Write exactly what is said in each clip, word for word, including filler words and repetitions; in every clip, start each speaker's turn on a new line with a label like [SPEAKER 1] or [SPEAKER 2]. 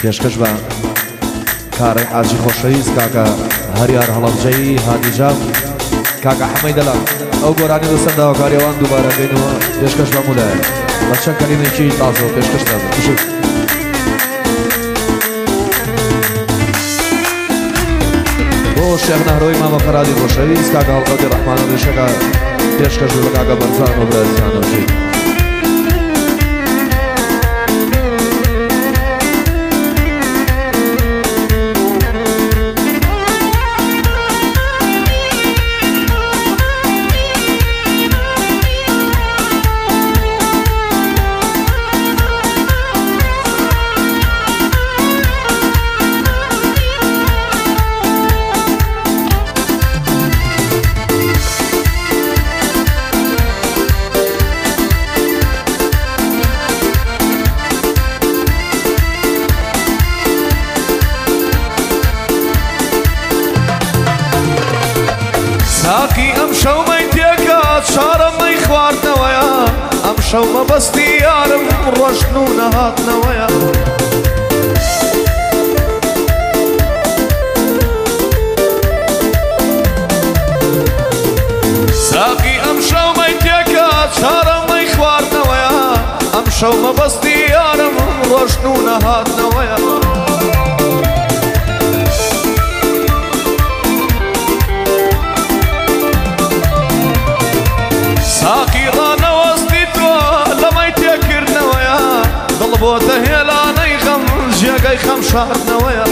[SPEAKER 1] پێشکەش بە کارێ ئاجی خۆشەویست کاکە هەریار هەڵەبجەیی هادیجام کاکە حەمەیدەلا ئەو گۆرانی لەسەر داواکاریەوان دووبارە بینەوە پێشکەش بە مولایە بە چەند کەلیمێکی تازەوە پێشکەش دەبێت بشێت بۆ شێخ نەهرۆی مامە فەرادی خۆشەویست کاکە هەڵقەدی ڕەحمان و ڕێشەکە پێشکەش بە کاکە بەرزان و برازیانەوەژی
[SPEAKER 2] ساقی ئەم شەومەی تێکات شارەمەی خواردنەوەیە ئەم شەو مەبەستی یارم ڕۆشن و نەهاتنەوەیە ساقی ئەم شەومەی تێکات شارەمەی خواردنەوەیە ئەم شەو مەبەستی یارم ڕۆشن و نەهاتنەوەیە ساقی ڕانەوەستی تۆ لەمەی تێکردنەوەیە دڵ بۆتە هێلانەی غەم جێگەی خەم شاردنەوەیە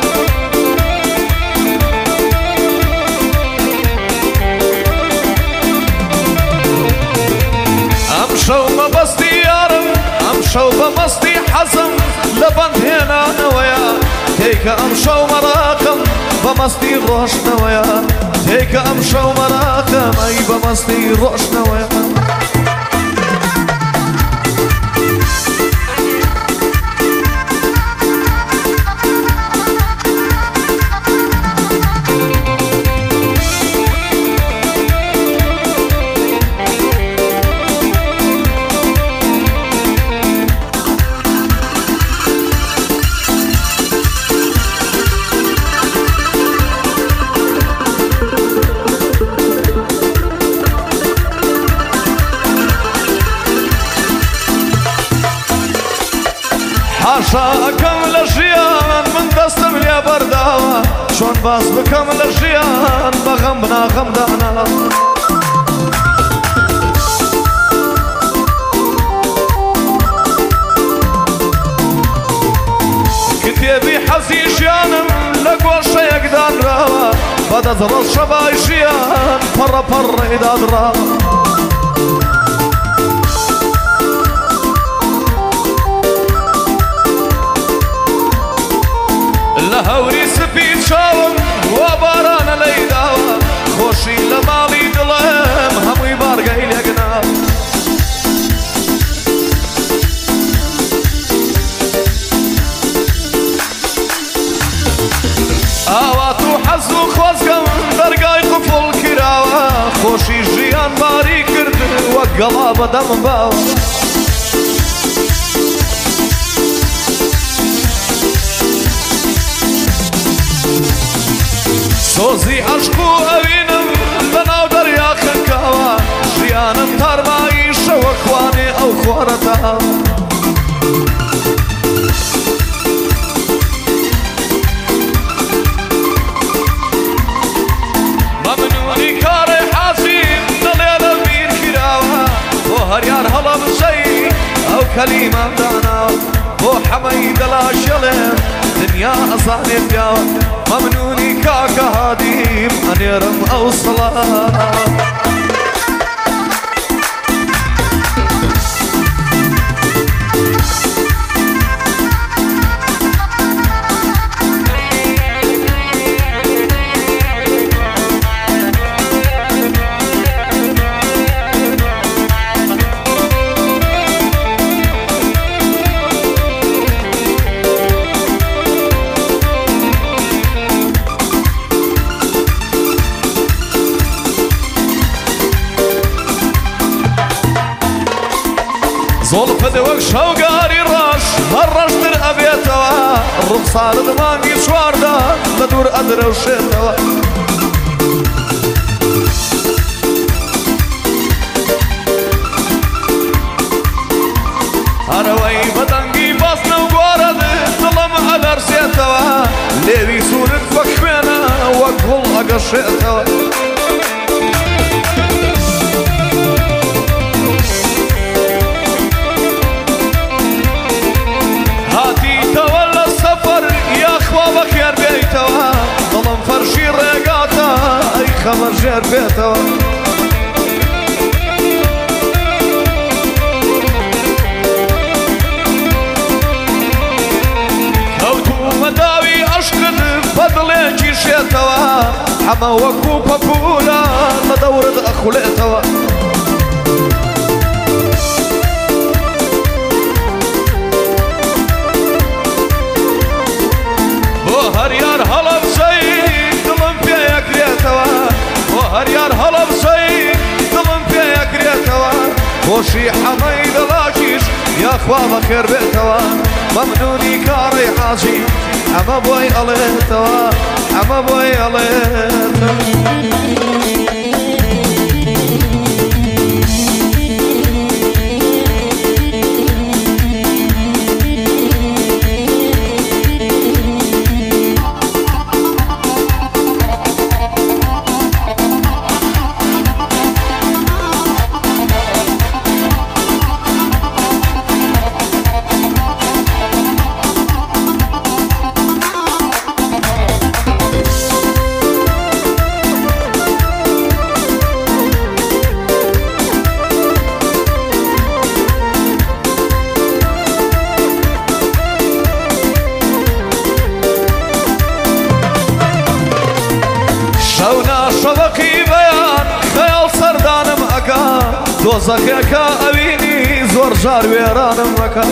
[SPEAKER 2] ئەم شەو مەبەستی یارم ئەم شەو بەمەستی حەزم لە بەند هێنانەوەیە تێکە ئەم شەو مەراقم بەمەستی ڕۆشنەوەیە تێکە ئەم شەو مەراقم ئەی بەمەستی ڕۆشنەوەیە حاشا ئەکەم لە ژیان من دەستم لێ بەرداوە چۆن باس بکەم لە ژیان بەغەم بناغەمدانە کتێبی حەزی ژیانم لە گۆشەیەکدانراوە بەدەست شەبای ژیان پەڕە پەڕەی دادراوە لە هەوری سپی چاوم وە بارانە لەیداوە خۆشی لە ماڵی دڵم هەمووی بارگەی لێگناوە ئاوات و حەز و خۆزگەم دەرگای قوفڵ کراوە خۆشی ژیان باری کرد وەک گەڵا بەدەم باوە سۆزی عەشق و ئەوینم بەناو دەریا خەنکاوە ژیانم تارمایی شەوە خوانێ ئەو خۆرەتاوە مەمنوونی کارێ حەزیم دڵێ لە بیر کراوە بۆ هەریار هەڵەبجەی ئەو کەلیمەم داناوە بۆ حەمەیدەلا شەڵێم دنیا ئەزانێ پیاوە مەمنونی کاکە هادیم ئەنێرم ئەو سڵاوە زۆڵ پەدە وەک شەوگاری ڕەش هەر ڕەشتر ئەبێتەوە ڕوخسارت مانگی چواردا لە دوور ئەدرەوشێتەوە هەرەوەی بەدەنگی بەستنە و گۆرەت دڵم ئەدەرسێتەوە لێوی سوورت وەک خوێنە وەک گوڵ ئەگەشێتەوە هاتیتەوە لە سەفەر یاخوا بەخێر بێیتەوە دڵم فەرشی ڕێگاتە ئەی خەمەژێر بێتەوە مەداوی عەشقت بە دڵێکی شێتەوە حەمە وەکوو پەپولە لە دەورت ئەخولێتەوە بۆ هەریار هەڵە بچەی دڵم پێیەکرێتەوە بۆ هەریار هەڵە بچەی دڵم پێیەکرێتەوە خۆشی حەمەی دڵاکیش یاخوا بەخێر بێتەوە مەمنونی کاڕی حاجی ئەمە بۆی ئەڵێتەوە ئەمە بۆی ئەڵێتەوە شەوەقی بەیان خەیاڵ سەردانم ئەکا دۆزەخێکە ئەوینی زۆر جار وێرانم ئەکا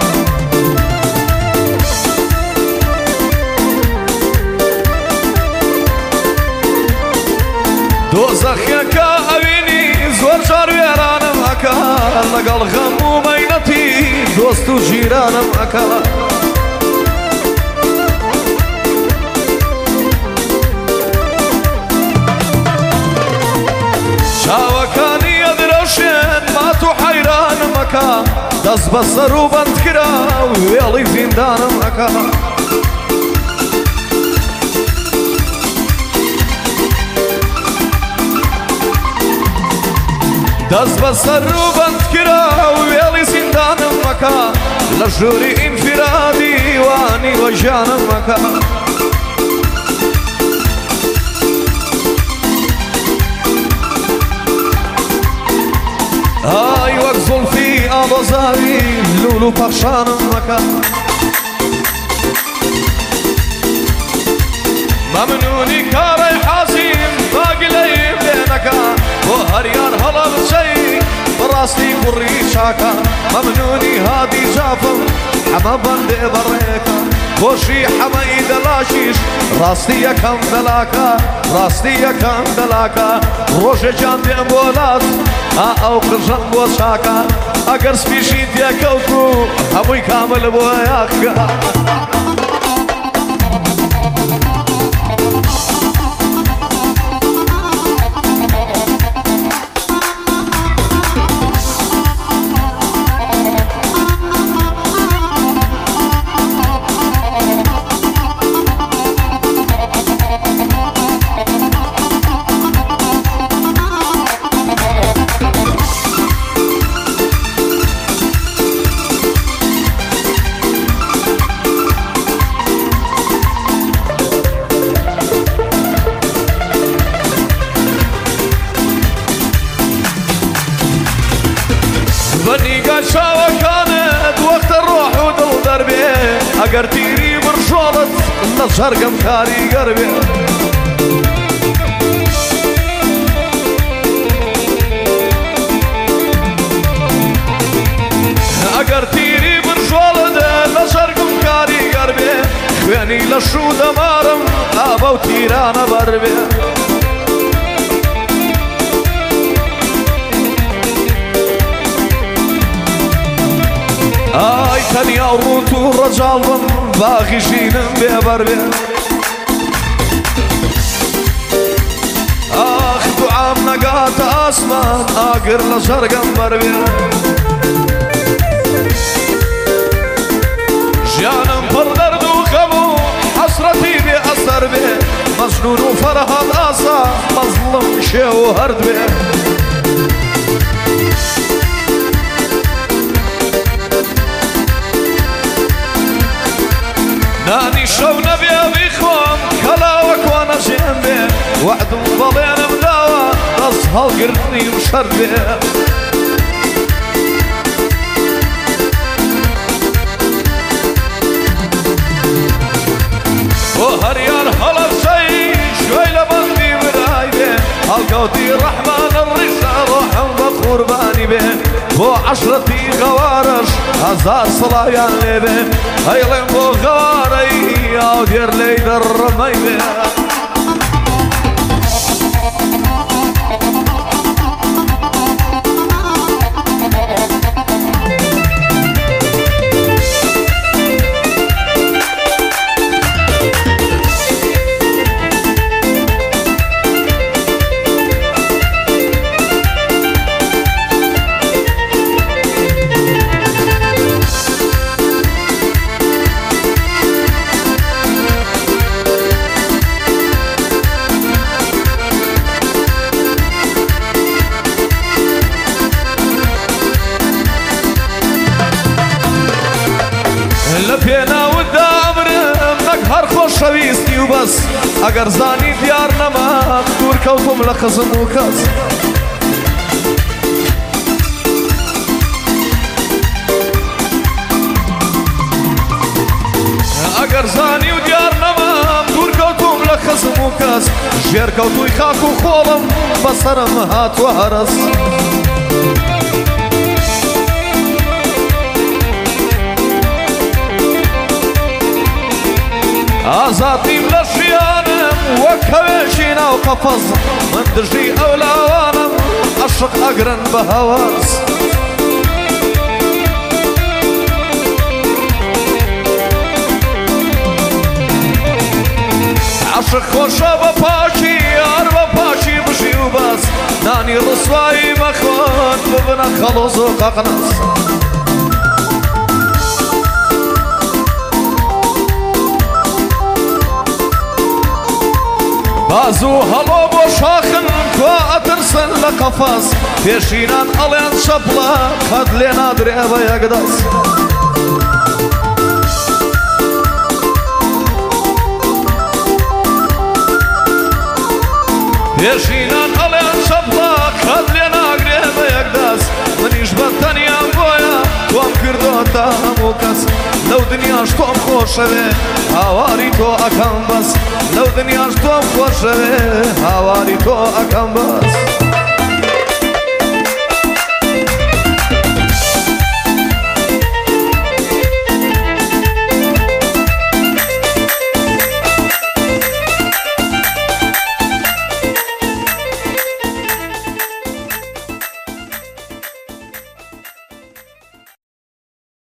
[SPEAKER 2] دۆزەخێکە ئەوینی زۆر جار وێرانم ئەکا لەگەڵ غەم و مەینەتی دۆست و جیرانم ئەکا چاوەکانی ئەدرەوشێن مات و حەیرانم ئەکا دەست بە سەر و بەند کرا و وێڵی زیندانم ئەکا دەست بە سەر و بەند کرا و وێڵی زیندانم ئەکا لە ژووری ئینفرادی وانی وەژیانم ئەکا ئای وەک زولفی ئاڵۆزاوی لول و پەخشانم ئەکا مەمنونی کاڕی حازیم باگلەیم لێ نەکا بۆ هەریار هەڵە بچەی بەڕاستی کوڕی چاکە مەمنونی هادی جافم ئەمە بەندێ بەڕێکە خۆشی حەمەی دەلاشیش ڕاستی یەکەم دەلاکە ڕاستی یەکەم دەلاکە ڕۆژێکیان دێم بۆ لات ئەو قژەم بۆ چاکە ئەگەر سپیشی تێکەوت و هەمووی کامل بۆ یاکە بەنیگە چاوەکانت وەختە ڕۆح و دڵ دەربێ ئەگەر تیری بڕژۆڵت لە شەرگەم کاریگەر بێ ئەگەر تیری بڕژۆڵت لە شەرگەم کاریگەر بێ خوێنی لە شوو دەمارم ئابە و تیرانە بەربێ ئای تەنیا ڕوت و ڕەجاڵ بم باقی ژینم بێبەر بێ ئاخ دوعام نەگاتە ئاسمان ئاگر لە ژەرگەم بەربێ ژیانم پڕ دەرد و خەم و حەسرەتی بێ ئەسەر بێ مەجنون و فەرهاد ئاسا مەزڵم شێ و هەرد بێ نانی شەو نەبێ بیخۆم کەلاوەکوا نەژێم بێ وعدم بەڵێنم داوە دەست هەڵگرتنی و شەرد بێ بۆ هەریان هەڵەبجەی شوێی لە بەندی برای بێ هەڵکەوتی ڕەحمانە ڕیشە ڕۆحم بە قوربانی بێ بۆ عەشرەتی غەوارەش هەزار سڵاویان لێ بێ هەیڵێم بۆ غەوارەی ئاو دێر لێی دەڕەمەی بێ لە پێناوتدا ئەمرم نەک هەر خۆشەویستی و بەس ئەگەر زانی دیار نەما دوور کەوتم لە خزم و کەس ئەگەر زانی و دیار نەما دوور کەوتم لە خزم و کەس ژێر کەوتووی خاک و خۆڵم بەسەرم هاتووە هەرەس ئازاتیم لە ژیانم وەک هەوێشی ناو قەفەس من دژی ئەو لاوانم عەشق ئەگرن بە هەوەس عەشق خۆشە بە پاچی هەر بە پاچی بژی و بەس نانی ڕسوایی مەخۆن ببنە خەڵۆز و قەقنەس بازو هەڵۆ بۆ شاخن کوا ئەترسن لە قەفەس پێشینان ئەڵێن شەپڵە قەت لێ نادرێ بە یەک دەست پێشینان ئەڵێن شەپڵە قەت لێ ناگرێ بە یەک دەست منیش بە تەنیام بۆیە تۆم کردۆتە هەموو کەس لەو دنیاش تۆم خۆشەوێ هاواری تۆ ئەکەم بەس لەو دنیاش تۆم خۆشەوێ هاواری تۆ ئەکەم بەس